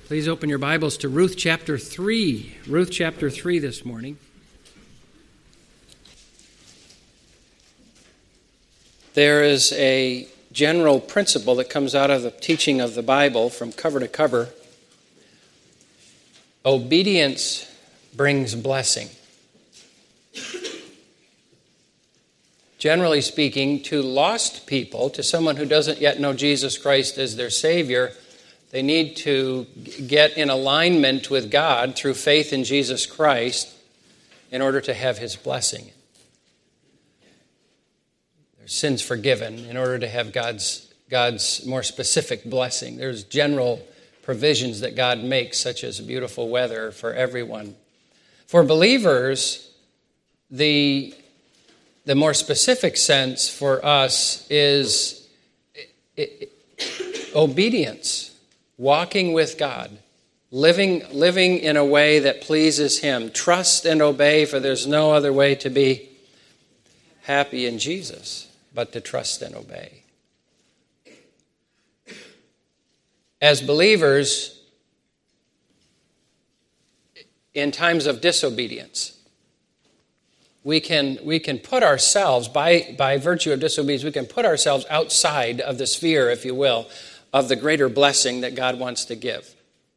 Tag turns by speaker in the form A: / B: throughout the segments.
A: Please open your Bibles to Ruth chapter 3. Ruth chapter 3 this morning. There is a general principle that comes out of the teaching of the Bible from cover to cover. Obedience brings blessing. Generally speaking, to lost people, to someone who doesn't yet know Jesus Christ as their Savior, they need to get in alignment with God through faith in Jesus Christ in order to have His blessing. Their sins forgiven in order to have God's more specific blessing. There's general provisions that God makes, such as beautiful weather for everyone. For believers, the more specific sense for us is obedience. Walking with God, living in a way that pleases Him. Trust and obey, for there's no other way to be happy in Jesus but to trust and obey. As believers, in times of disobedience, we can put ourselves, by virtue of disobedience, we can put ourselves outside of the sphere, if you will, of the greater blessing that God wants to give.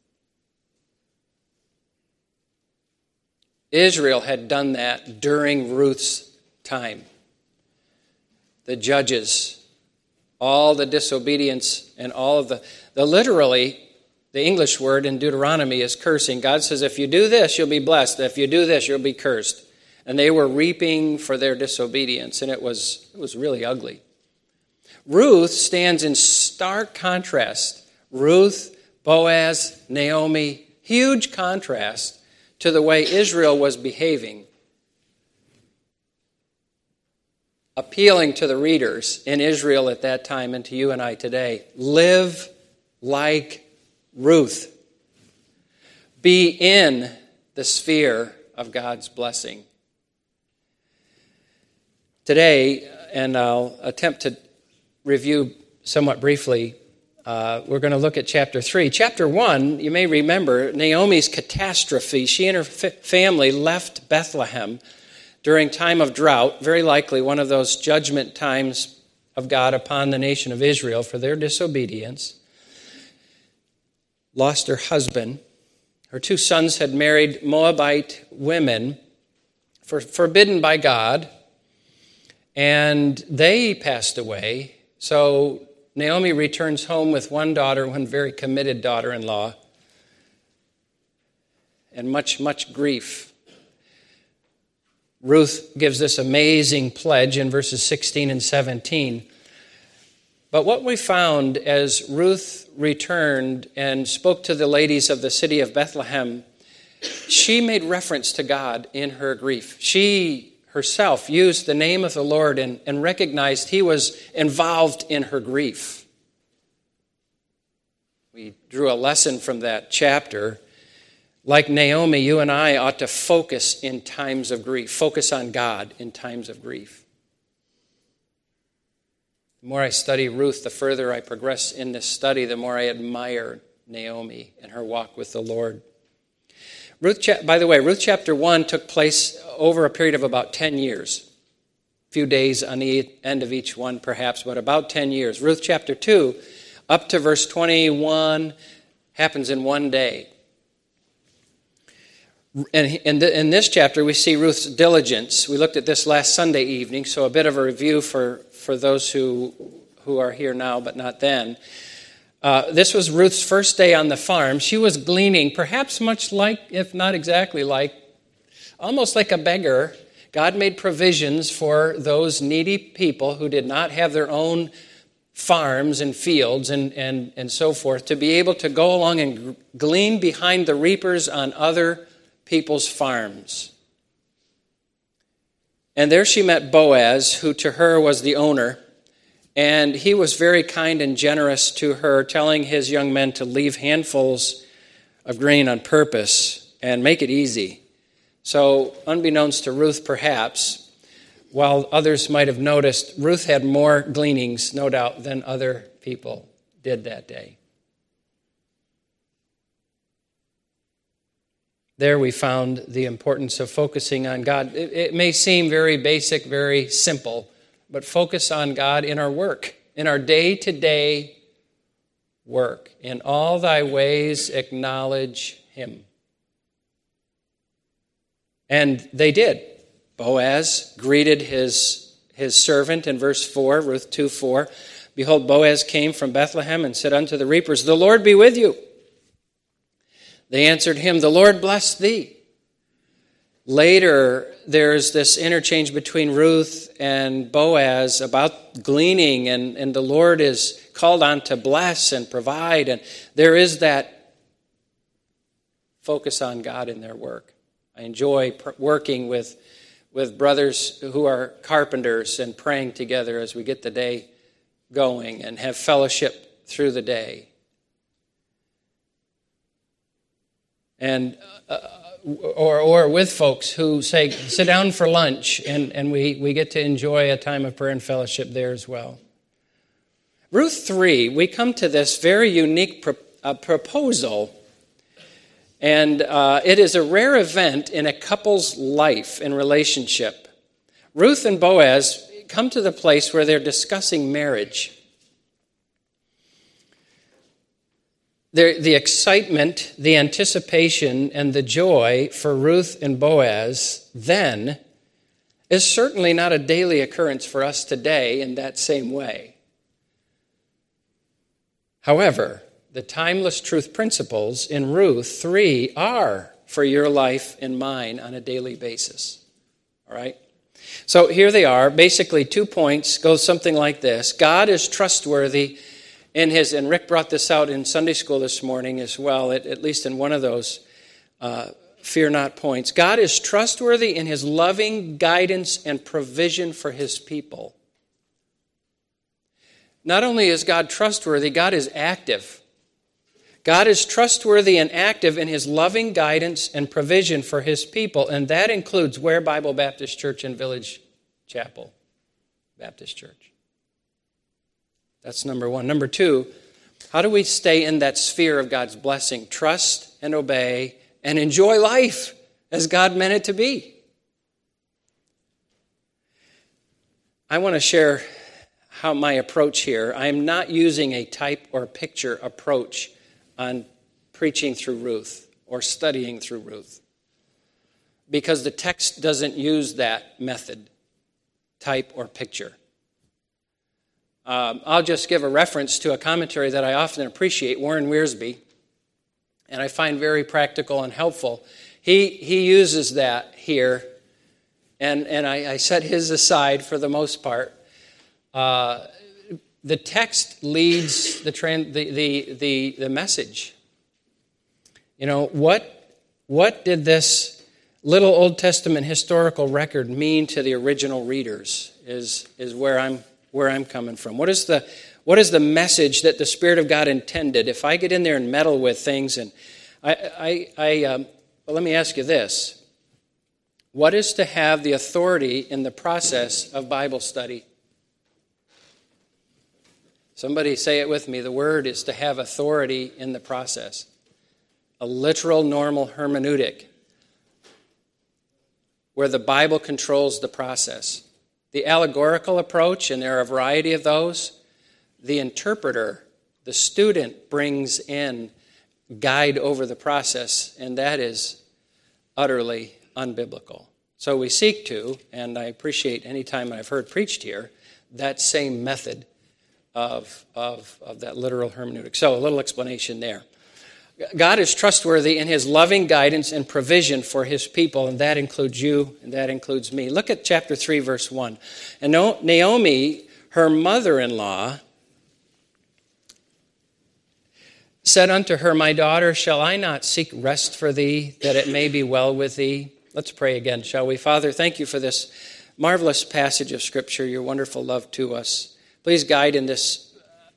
A: Israel had done that during Ruth's time. The judges, all the disobedience and all of the literally, the English word in Deuteronomy is cursing. God says, if you do this, you'll be blessed. If you do this, you'll be cursed. And they were reaping for their disobedience, and it was really ugly. Ruth stands in stark contrast. Ruth, Boaz, Naomi, huge contrast to the way Israel was behaving. Appealing to the readers in Israel at that time and to you and I today, live like Ruth. Be in the sphere of God's blessing. Today, and I'll attempt to review somewhat briefly, we're going to look at chapter 3. Chapter 1, you may remember, Naomi's catastrophe. She and her family left Bethlehem during time of drought, very likely one of those judgment times of God upon the nation of Israel for their disobedience. Lost her husband. Her two sons had married Moabite women, forbidden by God, and they passed away. So Naomi returns home with one daughter, one very committed daughter-in-law, and much, much grief. Ruth gives this amazing pledge in verses 16 and 17. But what we found as Ruth returned and spoke to the ladies of the city of Bethlehem, she made reference to God in her grief. She herself used the name of the Lord and recognized He was involved in her grief. We drew a lesson from that chapter. Like Naomi, you and I ought to focus in times of grief. Focus on God in times of grief. The more I study Ruth, the further I progress in this study, the more I admire Naomi and her walk with the Lord. By the way, Ruth chapter 1 took place over a period of about 10 years. A few days on the end of each one, perhaps, but about 10 years. Ruth chapter 2, up to verse 21, happens in one day. And in this chapter, we see Ruth's diligence. We looked at this last Sunday evening, so a bit of a review for those who are here now, but not then. This was Ruth's first day on the farm. She was gleaning, perhaps much like, if not exactly like, almost like a beggar. God made provisions for those needy people who did not have their own farms and fields and so forth to be able to go along and glean behind the reapers on other people's farms. And there she met Boaz, who to her was the owner. And he was very kind and generous to her, telling his young men to leave handfuls of grain on purpose and make it easy. So, unbeknownst to Ruth, perhaps, while others might have noticed, Ruth had more gleanings, no doubt, than other people did that day. There we found the importance of focusing on God. It may seem very basic, very simple, but focus on God in our work, in our day-to-day work. In all thy ways acknowledge him. And they did. Boaz greeted his servant in verse 4, Ruth 2:4. Behold, Boaz came from Bethlehem and said unto the reapers, the Lord be with you. They answered him, the Lord bless thee. Later, there's this interchange between Ruth and Boaz about gleaning, and the Lord is called on to bless and provide, and there is that focus on God in their work. I enjoy working with brothers who are carpenters and praying together as we get the day going and have fellowship through the day. And or with folks who say, sit down for lunch, and we get to enjoy a time of prayer and fellowship there as well. Ruth 3, we come to this very unique proposal, and it is a rare event in a couple's life and relationship. Ruth and Boaz come to the place where they're discussing marriage. The excitement, the anticipation, and the joy for Ruth and Boaz then is certainly not a daily occurrence for us today in that same way. However, the timeless truth principles in Ruth 3 are for your life and mine on a daily basis. All right? So here they are. Basically, 2 points go something like this. God is trustworthy in his, and Rick brought this out in Sunday school this morning as well, at least in one of those fear not points. God is trustworthy in his loving guidance and provision for his people. Not only is God trustworthy, God is active. God is trustworthy and active in his loving guidance and provision for his people, and that includes Ware Bible Baptist Church and Village Chapel Baptist Church. That's number one. Number two, how do we stay in that sphere of God's blessing? Trust and obey and enjoy life as God meant it to be. I want to share how my approach here. I am not using a type or picture approach on preaching through Ruth or studying through Ruth, because the text doesn't use that method, type or picture. I'll just give a reference to a commentary that I often appreciate, Warren Wiersbe, and I find very practical and helpful. He uses that here, and I set his aside for the most part. The text leads the message. You know, what did this little Old Testament historical record mean to the original readers is where I'm coming from. What is the message that the Spirit of God intended? If I get in there and meddle with things, and well, let me ask you this: what is to have the authority in the process of Bible study? Somebody say it with me. The word is to have authority in the process. A literal, normal hermeneutic, where the Bible controls the process. The allegorical approach, and there are a variety of those, the interpreter, the student brings in guide over the process, and that is utterly unbiblical. So we seek to, and I appreciate any time I've heard preached here, that same method of that literal hermeneutic. So a little explanation there. God is trustworthy in his loving guidance and provision for his people, and that includes you, and that includes me. Look at chapter 3, verse 1. And Naomi, her mother-in-law, said unto her, my daughter, shall I not seek rest for thee, that it may be well with thee? Let's pray again, shall we? Father, thank you for this marvelous passage of Scripture, your wonderful love to us. Please guide in this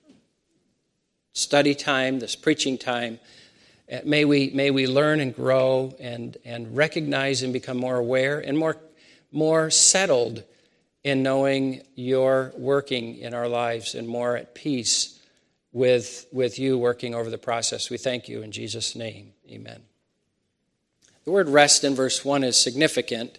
A: study time, this preaching time. May we learn and grow and recognize and become more aware and more settled in knowing you're working in our lives and more at peace with you working over the process. We thank you in Jesus' name. Amen. The word rest in verse 1 is significant.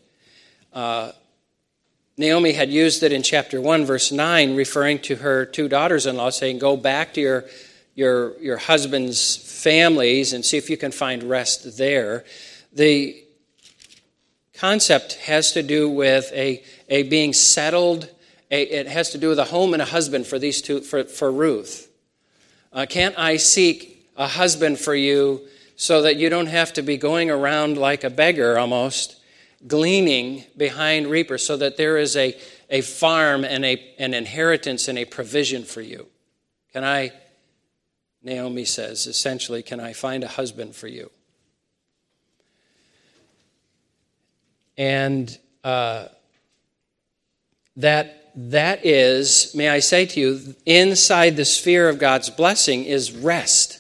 A: Naomi had used it in chapter 1, verse 9, referring to her two daughters-in-law, saying, go back to your husband's families and see if you can find rest there. The concept has to do with a being settled. It has to do with a home and a husband for these two, for Ruth. Can't I seek a husband for you so that you don't have to be going around like a beggar almost, gleaning behind reapers, so that there is a farm and an inheritance and a provision for you? Can I, Naomi says, essentially, can I find a husband for you? And that is, may I say to you, inside the sphere of God's blessing is rest.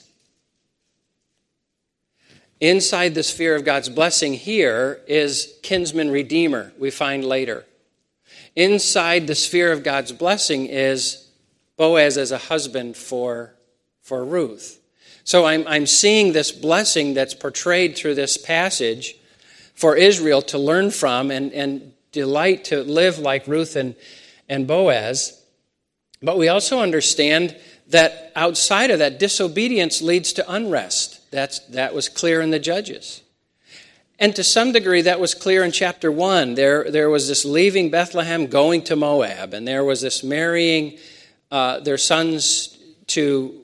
A: Inside the sphere of God's blessing here is kinsman redeemer, we find later. Inside the sphere of God's blessing is Boaz as a husband for Ruth. So I'm seeing this blessing that's portrayed through this passage for Israel to learn from and delight to live like Ruth and Boaz. But we also understand that outside of that, disobedience leads to unrest. That was clear in the Judges. And to some degree, that was clear in chapter 1. There was this leaving Bethlehem, going to Moab, and there was this marrying their sons to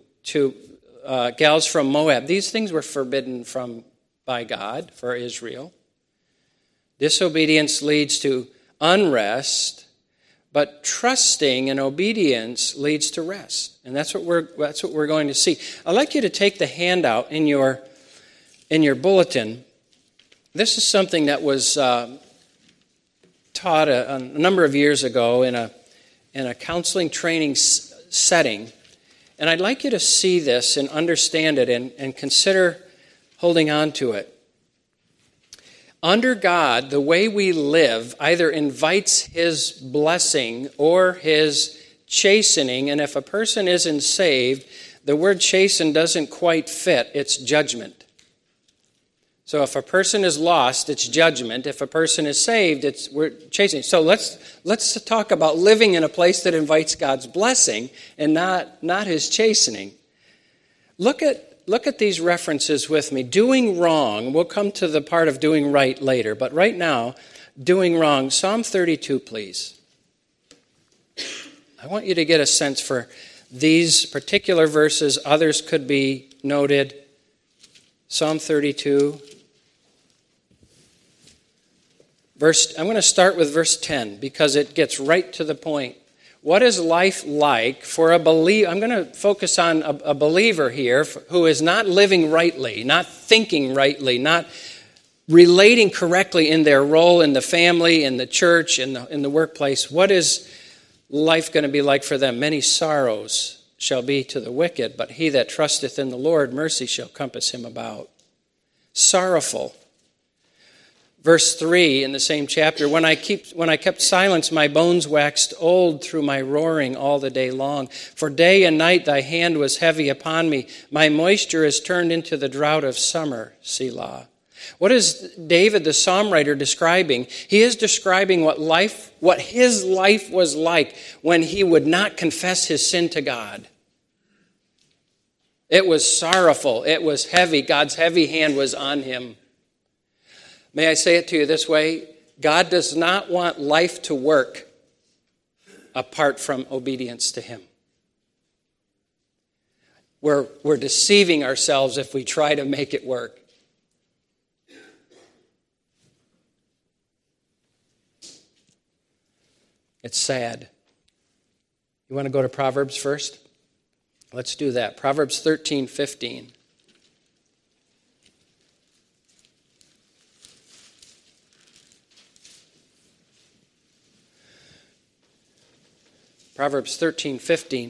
A: gals from Moab. These things were forbidden by God for Israel. Disobedience leads to unrest, but trusting and obedience leads to rest. And that's what we're going to see. I'd like you to take the handout in your bulletin. This is something that was taught a number of years ago in a counseling training setting. And I'd like you to see this and understand it and consider holding on to it. Under God, the way we live either invites His blessing or His chastening. And if a person isn't saved, the word chasten doesn't quite fit. It's judgment. So if a person is lost, it's judgment. If a person is saved, we're chastening. So let's talk about living in a place that invites God's blessing and not His chastening. Look at these references with me. Doing wrong. We'll come to the part of doing right later. But right now, doing wrong. Psalm 32, please. I want you to get a sense for these particular verses. Others could be noted. Psalm 32. I'm going to start with verse 10 because it gets right to the point. What is life like for a believer? I'm going to focus on a believer here who is not living rightly, not thinking rightly, not relating correctly in their role in the family, in the church, in the workplace. What is life going to be like for them? Many sorrows shall be to the wicked, but he that trusteth in the Lord, mercy shall compass him about. Sorrowful. Verse 3 in the same chapter, when I kept silence, my bones waxed old through my roaring all the day long. For day and night thy hand was heavy upon me. My moisture is turned into the drought of summer, Selah. What is David, the psalm writer, describing? He is describing what his life was like when he would not confess his sin to God. It was sorrowful. It was heavy. God's heavy hand was on him. May I say it to you this way? God does not want life to work apart from obedience to Him. We're deceiving ourselves if we try to make it work. It's sad. You want to go to Proverbs first? Let's do that. Proverbs 13:15. Proverbs 13:15.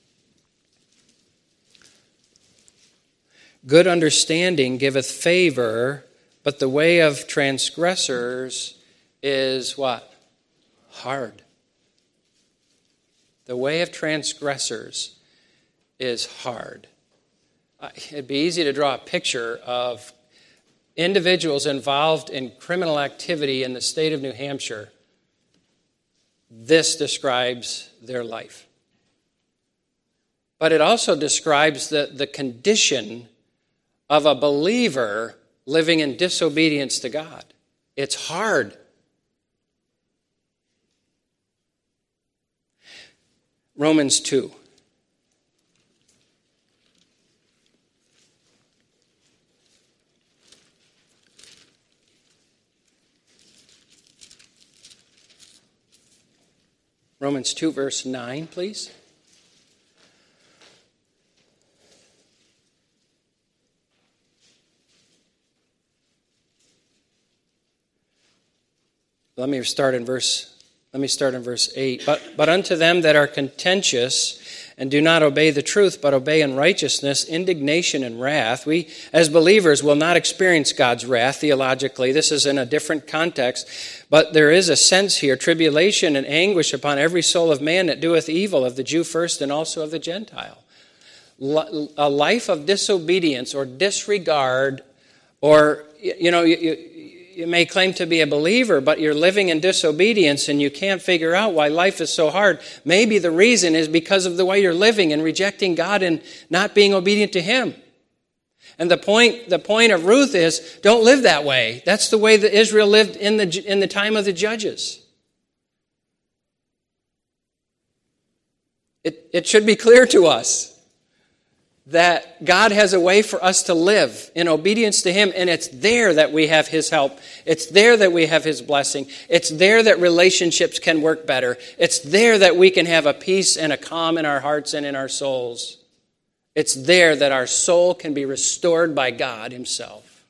A: Good understanding giveth favor, but the way of transgressors is what? Hard. The way of transgressors is hard. It'd be easy to draw a picture of individuals involved in criminal activity in the state of New Hampshire, this describes their life. But it also describes the condition of a believer living in disobedience to God. It's hard. Romans 2. Romans 2, verse 9, please. Let me start in verse 8. But unto them that are contentious and do not obey the truth, but obey unrighteousness, indignation and wrath. We, as believers, will not experience God's wrath theologically. This is in a different context. But there is a sense here, tribulation and anguish upon every soul of man that doeth evil, of the Jew first and also of the Gentile. A life of disobedience or disregard, or, you may claim to be a believer, but you're living in disobedience and you can't figure out why life is so hard. Maybe the reason is because of the way you're living and rejecting God and not being obedient to Him. And the point of Ruth is, don't live that way. That's the way that Israel lived in the time of the judges. It should be clear to us that God has a way for us to live in obedience to Him, and it's there that we have His help. It's there that we have His blessing. It's there that relationships can work better. It's there that we can have a peace and a calm in our hearts and in our souls. It's there that our soul can be restored by God Himself.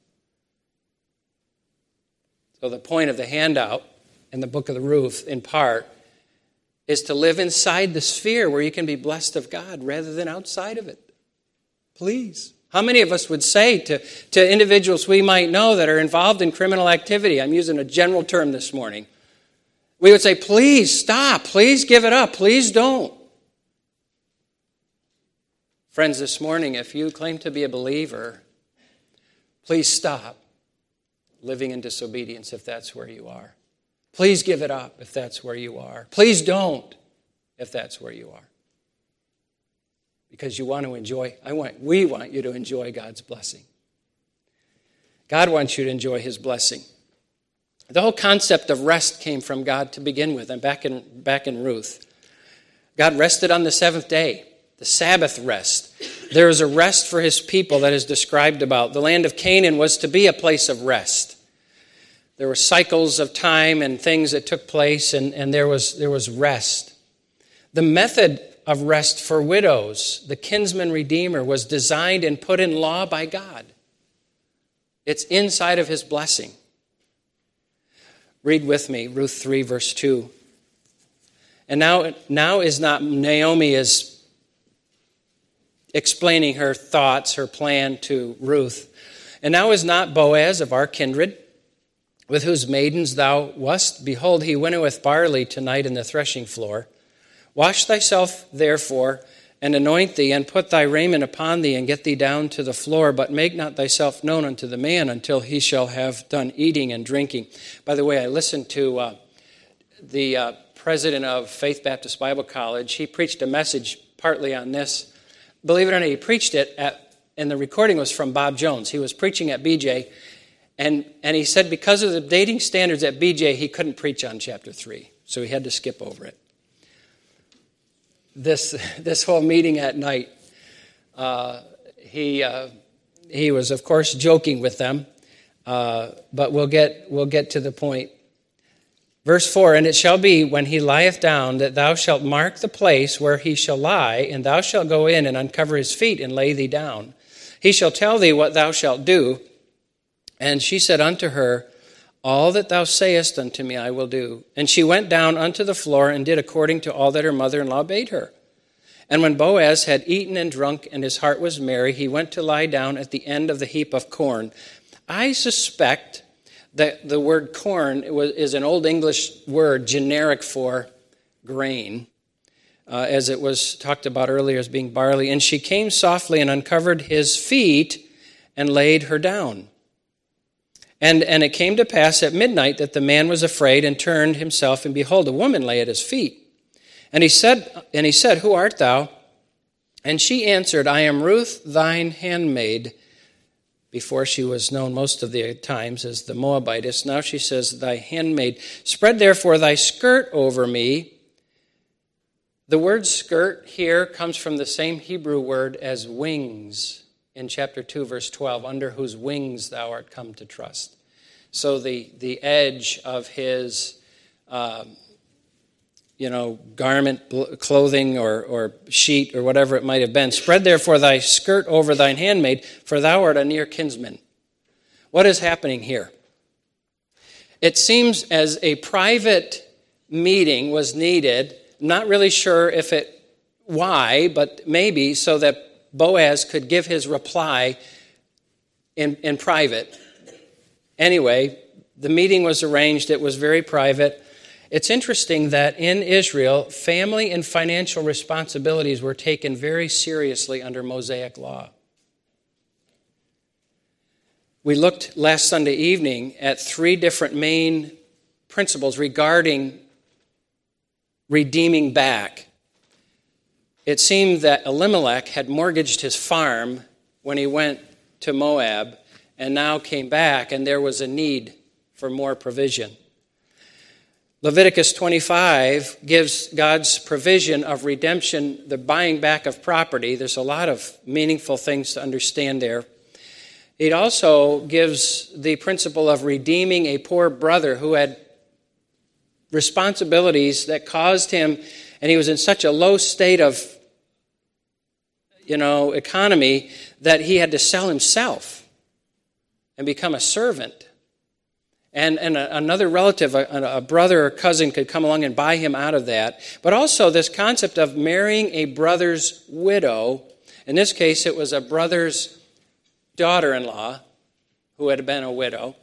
A: So the point of the handout in the book of the Ruth, in part, is to live inside the sphere where you can be blessed of God rather than outside of it. Please. How many of us would say to individuals we might know that are involved in criminal activity, I'm using a general term this morning, we would say, please stop, please give it up, please don't. Friends, this morning, if you claim to be a believer, please stop living in disobedience if that's where you are. Please give it up if that's where you are. Please don't if that's where you are. Because you want to enjoy, we want you to enjoy God's blessing. God wants you to enjoy His blessing. The whole concept of rest came from God to begin with, and back in Ruth. God rested on the seventh day, the Sabbath rest. There is a rest for His people that is described about. The land of Canaan was to be a place of rest. There were cycles of time and things that took place, and there was rest. The method of rest for widows, the kinsman redeemer, was designed and put in law by God. It's inside of His blessing. Read with me, Ruth 3, verse 2. And now is not Naomi is explaining her thoughts, her plan to Ruth. And now is not Boaz of our kindred, with whose maidens thou wast? Behold, he winnoweth barley tonight in the threshing floor. Wash thyself, therefore, and anoint thee, and put thy raiment upon thee, and get thee down to the floor, but make not thyself known unto the man until he shall have done eating and drinking. By the way, I listened to the president of Faith Baptist Bible College. He preached a message partly on this. Believe it or not, he preached it and the recording was from Bob Jones. He was preaching at BJ, and he said because of the dating standards at BJ, he couldn't preach on chapter 3, so he had to skip over it. This whole meeting at night, he was of course joking with them, but we'll get to the point. Verse 4, and it shall be when he lieth down that thou shalt mark the place where he shall lie, and thou shalt go in and uncover his feet and lay thee down. He shall tell thee what thou shalt do. And she said unto her, all that thou sayest unto me I will do. And she went down unto the floor and did according to all that her mother-in-law bade her. And when Boaz had eaten and drunk and his heart was merry, he went to lie down at the end of the heap of corn. I suspect that the word corn is an Old English word generic for grain, as it was talked about earlier as being barley. And she came softly and uncovered his feet and laid her down. And it came to pass at midnight that the man was afraid and turned himself, and behold, a woman lay at his feet. And he said, Who art thou? And she answered, I am Ruth, thine handmaid. Before she was known most of the times as the Moabitess. Now she says, Thy handmaid. Spread therefore thy skirt over me. The word skirt here comes from the same Hebrew word as wings in chapter 2, verse 12, under whose wings thou art come to trust. So the edge of his garment, clothing, or sheet, or whatever it might have been. Spread therefore thy skirt over thine handmaid, for thou art a near kinsman. What is happening here? It seems as a private meeting was needed. Not really sure why, but maybe so that Boaz could give his reply in private. Anyway, the meeting was arranged. It was very private. It's interesting that in Israel, family and financial responsibilities were taken very seriously under Mosaic law. We looked last Sunday evening at 3 different main principles regarding redeeming back. It seemed that Elimelech had mortgaged his farm when he went to Moab and now came back, and there was a need for more provision. Leviticus 25 gives God's provision of redemption, the buying back of property. There's a lot of meaningful things to understand there. It also gives the principle of redeeming a poor brother who had responsibilities that caused him, and he was in such a low state of, economy that he had to sell himself and become a servant. And another relative, a brother or cousin, could come along and buy him out of that. But also this concept of marrying a brother's widow. In this case, it was a brother's daughter-in-law who had been a widow,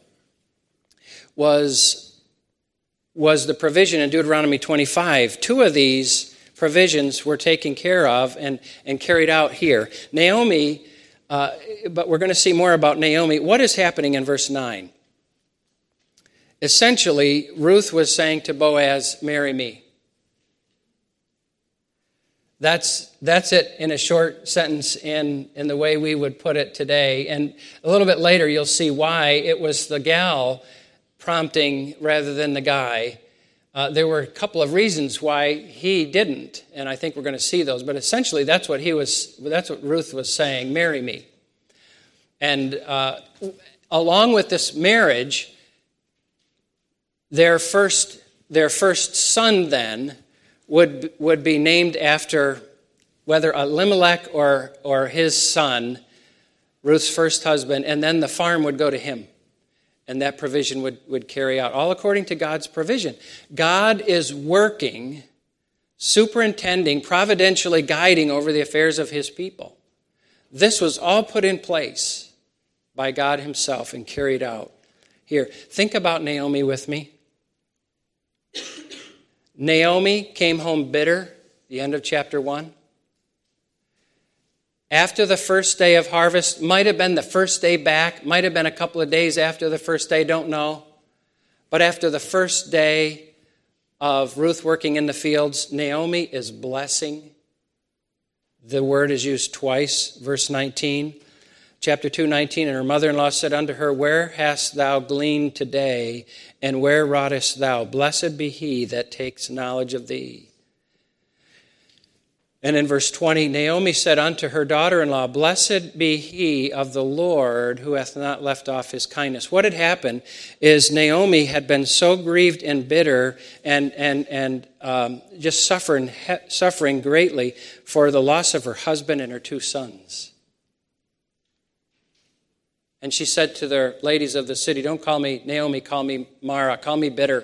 A: was the provision in Deuteronomy 25. 2 of these provisions were taken care of and carried out here. Naomi, but we're going to see more about Naomi. What is happening in verse 9? Essentially, Ruth was saying to Boaz, marry me. That's it in a short sentence in the way we would put it today. And a little bit later, you'll see why it was the gal prompting rather than the guy. There were a couple of reasons why he didn't, and I think we're going to see those. But essentially, that's what Ruth was saying, marry me. And along with this marriage, their first son then would be named after whether Elimelech or his son, Ruth's first husband, and then the farm would go to him. And that provision would carry out, all according to God's provision. God is working, superintending, providentially guiding over the affairs of his people. This was all put in place by God himself and carried out. Here, think about Naomi with me. Naomi came home bitter, the end of chapter 1. After the first day of harvest, might have been the first day back, might have been a couple of days after the first day, don't know. But after the first day of Ruth working in the fields, Naomi is blessing. The word is used twice, verse 19. Chapter 2, 19, and her mother-in-law said unto her, Where hast thou gleaned today, and where wrougest thou? Blessed be he that takes knowledge of thee. And in verse 20, Naomi said unto her daughter-in-law, Blessed be he of the Lord who hath not left off his kindness. What had happened is Naomi had been so grieved and bitter and just suffering greatly for the loss of her husband and her 2 sons. And she said to the ladies of the city, Don't call me Naomi, call me Mara, call me bitter.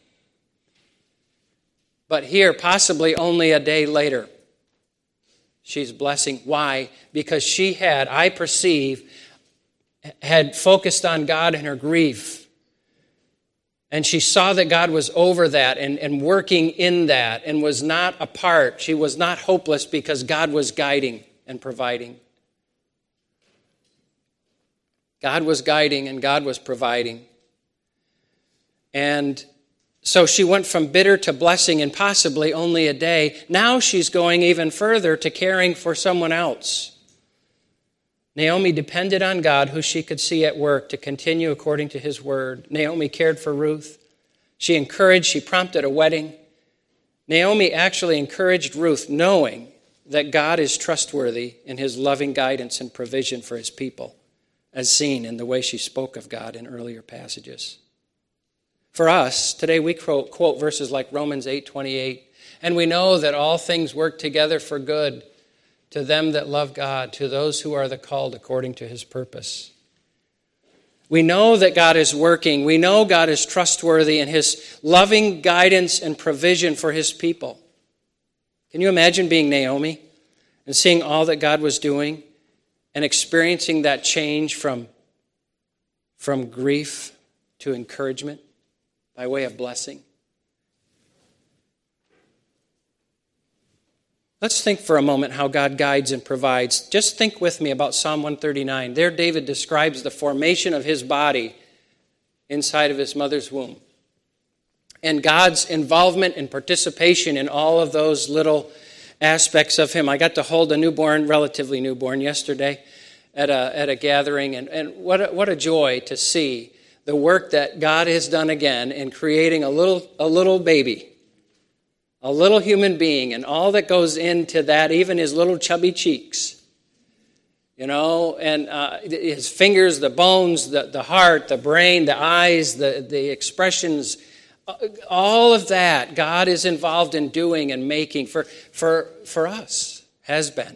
A: But here, possibly only a day later, she's blessing. Why? Because she had, I perceive, had focused on God and her grief. And she saw that God was over that and working in that and was not apart. She was not hopeless because God was guiding and providing. God was guiding and God was providing. And so she went from bitter to blessing in possibly only a day. Now she's going even further to caring for someone else. Naomi depended on God, who she could see at work, to continue according to his word. Naomi cared for Ruth. She encouraged, she prompted a wedding. Naomi actually encouraged Ruth, knowing that God is trustworthy in his loving guidance and provision for his people, as seen in the way she spoke of God in earlier passages. For us, today we quote verses like Romans 8:28, and we know that all things work together for good to them that love God, to those who are the called according to his purpose. We know that God is working. We know God is trustworthy in his loving guidance and provision for his people. Can you imagine being Naomi and seeing all that God was doing and experiencing that change from grief to encouragement by way of blessing? Let's think for a moment how God guides and provides. Just think with me about Psalm 139. There David describes the formation of his body inside of his mother's womb, and God's involvement and participation in all of those little aspects of him. I got to hold a newborn, relatively newborn, yesterday at a gathering, and what a joy to see the work that God has done again in creating a little baby, a little human being, and all that goes into that, even his little chubby cheeks, and his fingers, the bones, the heart, the brain, the eyes, the expressions, all of that God is involved in doing and making for us, has been.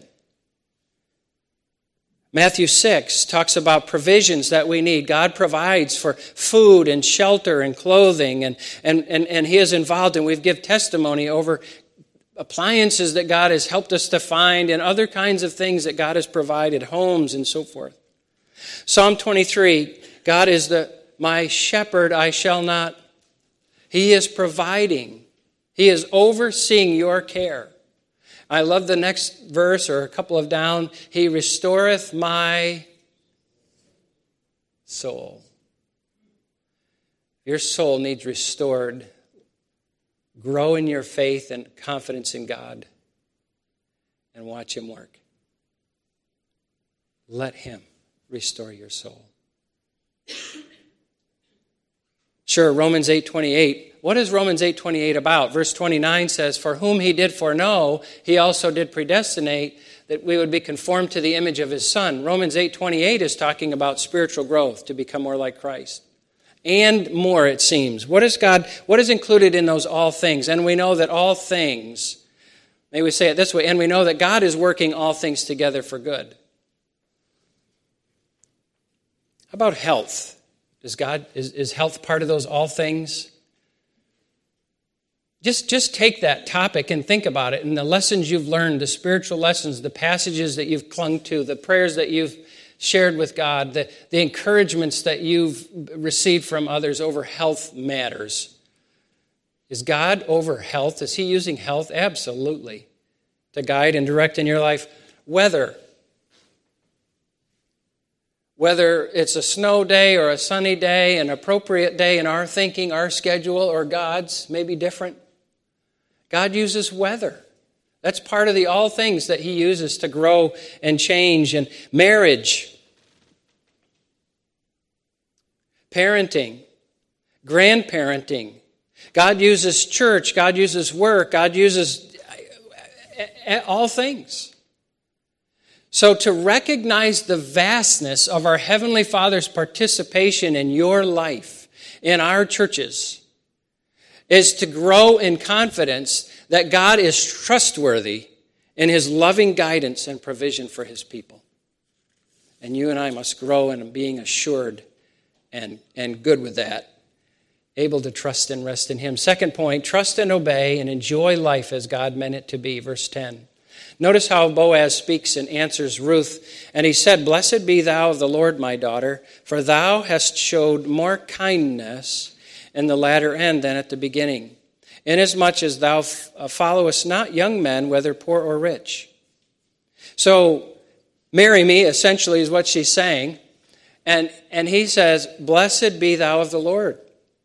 A: Matthew 6 talks about provisions that we need. God provides for food and shelter and clothing, and he is involved, and we've given testimony over appliances that God has helped us to find and other kinds of things that God has provided, homes and so forth. Psalm 23, God is my shepherd, I shall not. He is providing. He is overseeing your care. I love the next verse, or a couple of down. He restoreth my soul. Your soul needs restored. Grow in your faith and confidence in God and watch him work. Let him restore your soul. Sure, Romans 8:28. What is Romans 8:28 about? Verse 29 says, for whom he did foreknow, he also did predestinate that we would be conformed to the image of his Son. Romans 8:28 is talking about spiritual growth to become more like Christ. And more, it seems. What is included in those all things? And we know that all things, may we say it this way, and we know that God is working all things together for good. How about health? Is health part of those all things? Just take that topic and think about it, and the lessons you've learned, the spiritual lessons, the passages that you've clung to, the prayers that you've shared with God, the encouragements that you've received from others over health matters. Is God over health? Is he using health? Absolutely. To guide and direct in your life. Whether it's a snow day or a sunny day, an appropriate day in our thinking, our schedule, or God's may be different. God uses weather. That's part of the all things that he uses to grow and change. And marriage, parenting, grandparenting. God uses church. God uses work. God uses all things. So to recognize the vastness of our Heavenly Father's participation in your life, in our churches, is to grow in confidence that God is trustworthy in his loving guidance and provision for his people. And you and I must grow in being assured and good with that, able to trust and rest in him. Second point, trust and obey and enjoy life as God meant it to be. Verse 10. Notice how Boaz speaks and answers Ruth. And he said, blessed be thou of the Lord, my daughter, for thou hast showed more kindness in the latter end than at the beginning, inasmuch as thou followest not young men, whether poor or rich. So, marry me, essentially, is what she's saying. And he says, "Blessed be thou of the Lord."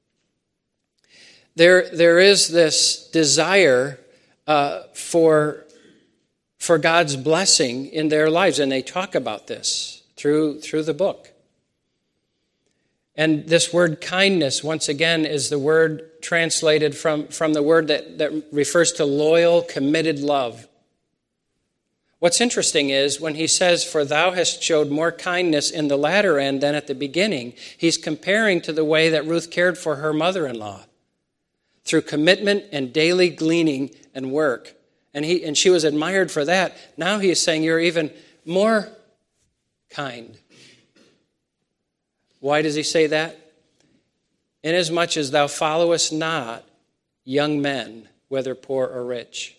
A: There is this desire for God's blessing in their lives, and they talk about this through the book. And this word kindness, once again, is the word translated from the word that refers to loyal, committed love. What's interesting is when he says, "For thou hast showed more kindness in the latter end than at the beginning," he's comparing to the way that Ruth cared for her mother-in-law through commitment and daily gleaning and work. And she was admired for that. Now he is saying, you're even more kind. Why does he say that? "Inasmuch as thou followest not young men, whether poor or rich."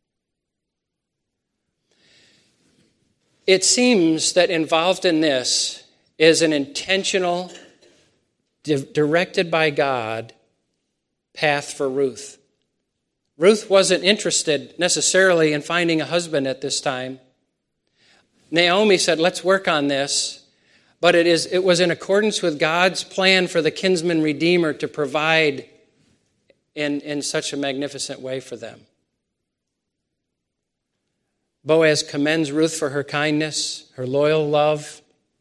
A: It seems that involved in this is an intentional, directed by God, path for Ruth. Ruth wasn't interested necessarily in finding a husband at this time. Naomi said, "Let's work on this." But it was in accordance with God's plan for the kinsman redeemer to provide in such a magnificent way for them. Boaz commends Ruth for her kindness, her loyal love.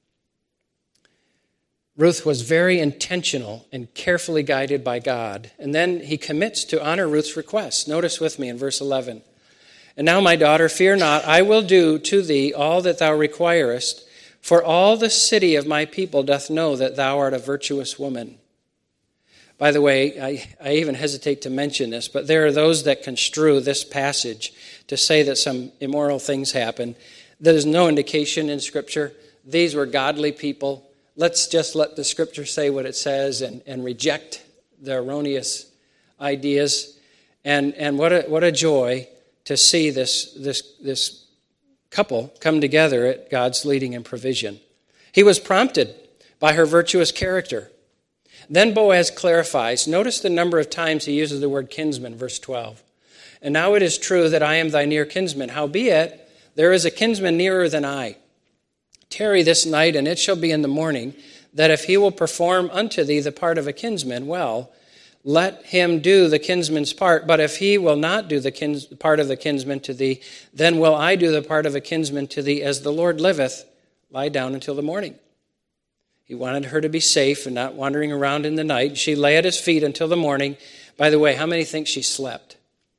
A: Ruth was very intentional and carefully guided by God. And then he commits to honor Ruth's request. Notice with me in verse 11. "And now, my daughter, fear not, I will do to thee all that thou requirest, for all the city of my people doth know that thou art a virtuous woman." By the way, I even hesitate to mention this, but there are those that construe this passage to say that some immoral things happen. There is no indication in Scripture. These were godly people. Let's just let the Scripture say what it says and reject the erroneous ideas. And what a joy to see this couple come together at God's leading and provision. He was prompted by her virtuous character. Then Boaz clarifies. Notice the number of times he uses the word kinsman, verse 12. "And now it is true that I am thy near kinsman. Howbeit, there is a kinsman nearer than I. Tarry this night, and it shall be in the morning, that if he will perform unto thee the part of a kinsman, well, let him do the kinsman's part. But if he will not do the part of the kinsman to thee, then will I do the part of a kinsman to thee. As the Lord liveth, lie down until the morning." He wanted her to be safe and not wandering around in the night. She lay at his feet until the morning. By the way, how many think she slept?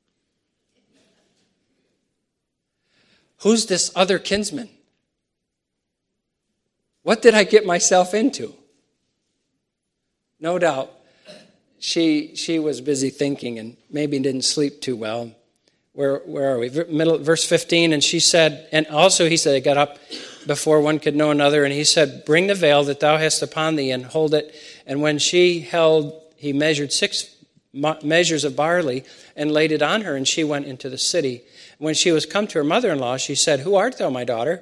A: Who's this other kinsman? What did I get myself into? No doubt she was busy thinking and maybe didn't sleep too well. Where are we? Verse 15, and she said, and also he said, they got up before one could know another, and he said, "Bring the veil that thou hast upon thee, and hold it." And when she held, he measured 6 measures of barley and laid it on her, and she went into the city. When she was come to her mother-in-law, she said, "Who art thou, my daughter?"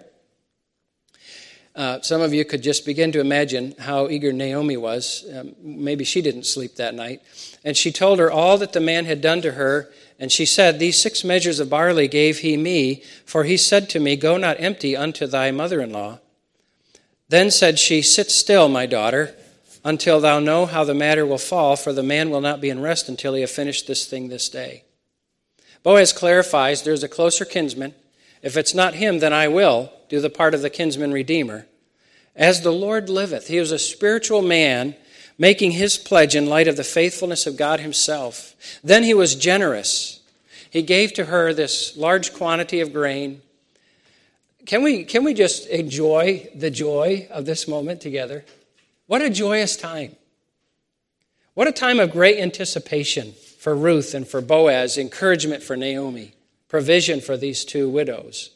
A: Some of you could just begin to imagine how eager Naomi was. Maybe she didn't sleep that night. And she told her all that the man had done to her. And she said, "These 6 measures of barley gave he me, for he said to me, Go not empty unto thy mother-in-law." Then said she, "Sit still, my daughter, until thou know how the matter will fall, for the man will not be in rest until he have finished this thing this day." Boaz clarifies there's a closer kinsman. If it's not him, then I will do the part of the kinsman redeemer. As the Lord liveth, he was a spiritual man making his pledge in light of the faithfulness of God himself. Then he was generous. He gave to her this large quantity of grain. Can we just enjoy the joy of this moment together? What a joyous time. What a time of great anticipation for Ruth and for Boaz, encouragement for Naomi, provision for these 2 widows.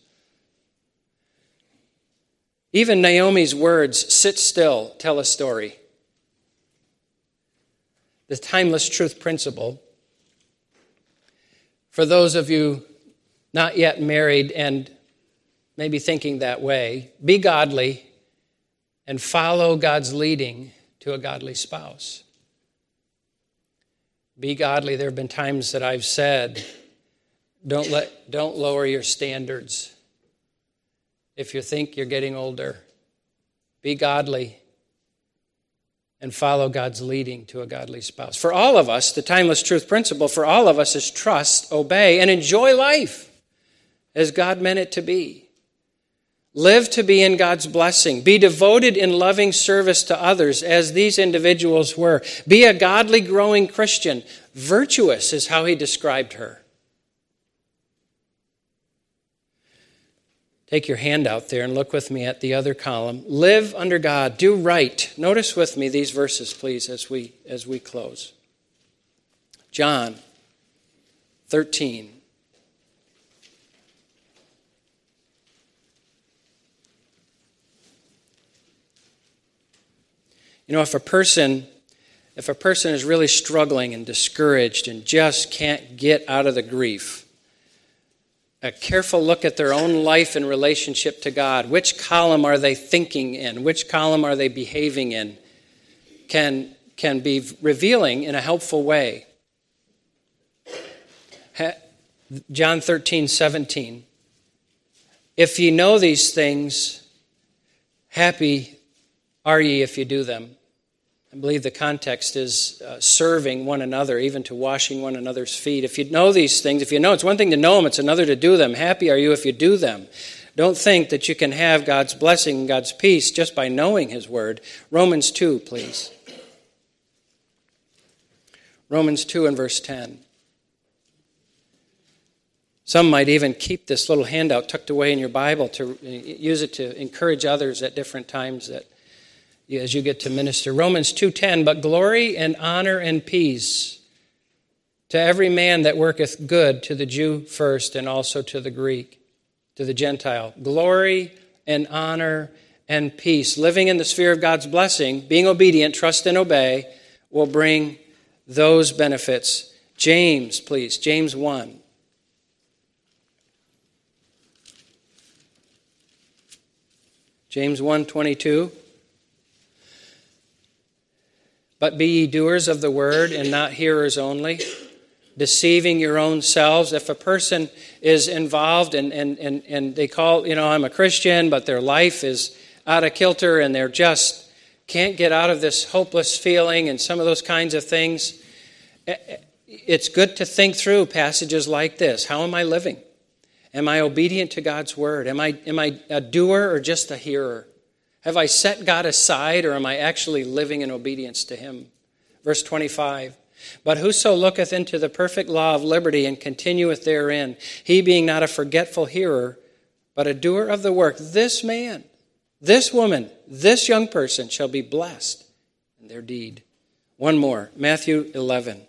A: Even Naomi's words, "sit still," tell a story. The timeless truth principle. For those of you not yet married and maybe thinking that way, be godly and follow God's leading to a godly spouse. Be godly. There have been times that I've said, don't lower your standards. If you think you're getting older, be godly and follow God's leading to a godly spouse. For all of us, the timeless truth principle for all of us is trust, obey, and enjoy life as God meant it to be. Live to be in God's blessing. Be devoted in loving service to others as these individuals were. Be a godly, growing Christian. Virtuous is how he described her. Take your hand out there and look with me at the other column. Live under God. Do right. Notice with me these verses, please, as we close. John 13. You know, if a person is really struggling and discouraged and just can't get out of the grief, a careful look at their own life in relationship to God, which column are they thinking in, which column are they behaving in, can be revealing in a helpful way. John 13:17. If ye know these things, happy are ye if you do them. I believe the context is serving one another, even to washing one another's feet. If you know these things, if you know, it's one thing to know them, it's another to do them. Happy are you if you do them. Don't think that you can have God's blessing and God's peace just by knowing his word. Romans 2, please. Romans 2 and verse 10. Some might even keep this little handout tucked away in your Bible to use it to encourage others at different times that as you get to minister. Romans 2:10, but glory and honor and peace to every man that worketh good, to the Jew first and also to the Greek, to the Gentile. Glory and honor and peace. Living in the sphere of God's blessing, being obedient, trust and obey, will bring those benefits. James, please, James 1. James 1:22. But be ye doers of the word and not hearers only, deceiving your own selves. If a person is involved and they call, I'm a Christian, but their life is out of kilter and they're just can't get out of this hopeless feeling and some of those kinds of things, it's good to think through passages like this. How am I living? Am I obedient to God's word? Am I a doer or just a hearer? Have I set God aside, or am I actually living in obedience to him? Verse 25, but whoso looketh into the perfect law of liberty and continueth therein, he being not a forgetful hearer, but a doer of the work, this man, this woman, this young person shall be blessed in their deed. One more, Matthew 11.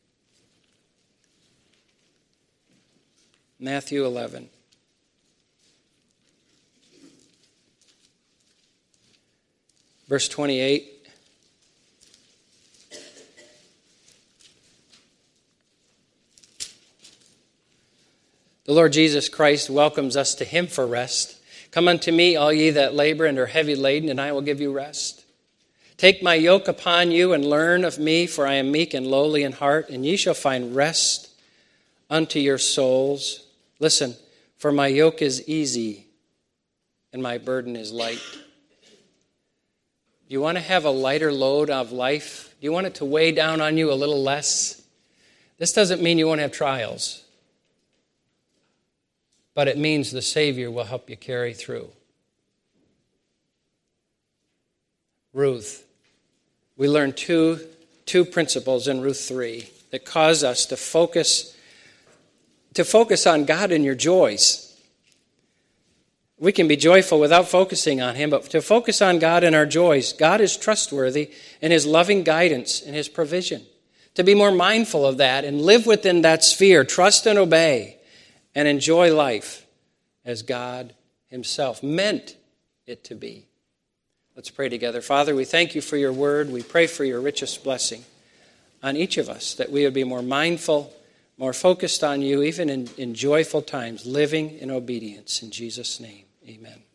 A: Matthew 11. Verse 28. The Lord Jesus Christ welcomes us to him for rest. Come unto me, all ye that labor and are heavy laden, and I will give you rest. Take my yoke upon you and learn of me, for I am meek and lowly in heart, and ye shall find rest unto your souls. Listen, for my yoke is easy and my burden is light. Do you want to have a lighter load of life? Do you want it to weigh down on you a little less? This doesn't mean you won't have trials, but it means the Savior will help you carry through. Ruth. We learned two principles in Ruth 3 that cause us to focus on God in your joys. We can be joyful without focusing on him, but to focus on God in our joys. God is trustworthy in his loving guidance and his provision. To be more mindful of that and live within that sphere, trust and obey, and enjoy life as God himself meant it to be. Let's pray together. Father, we thank you for your word. We pray for your richest blessing on each of us, that we would be more mindful, more focused on you, even in joyful times, living in obedience. In Jesus' name, amen.